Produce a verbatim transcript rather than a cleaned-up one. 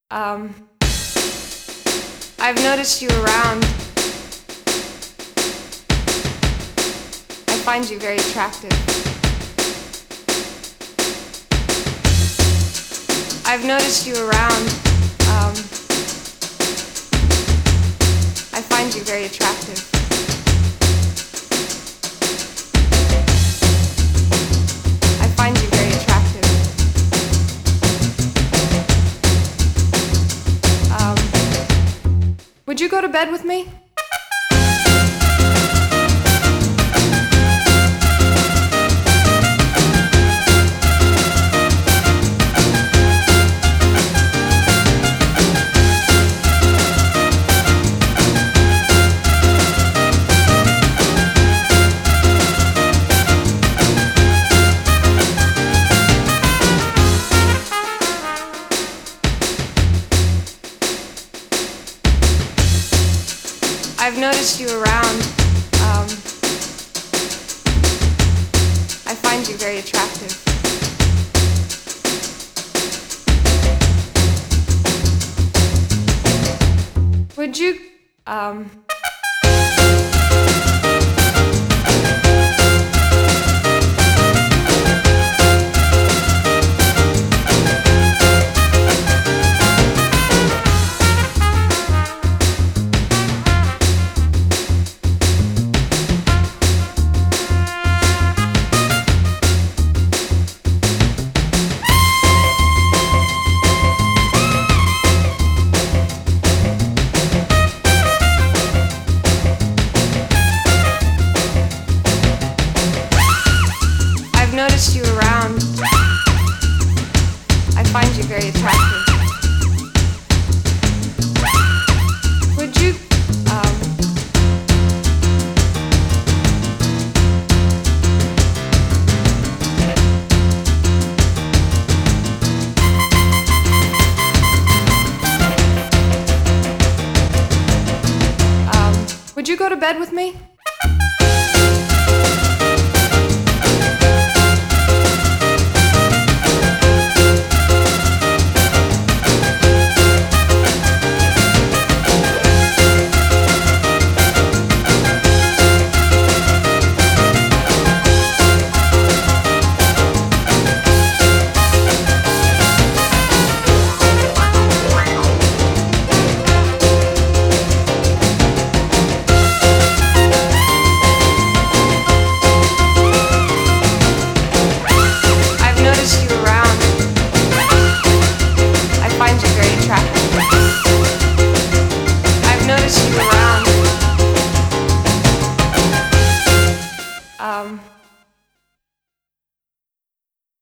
Um, I've noticed you around. I find you very attractive. I've noticed you around. Um, I find you very attractive. I find you very attractive. Um, would you go to bed with me? I've noticed you around. Um, I find you very attractive. Would you, um... I've noticed you around. I find you very attractive. Would you, um... um, would you go to bed with me? I've noticed you around. Um...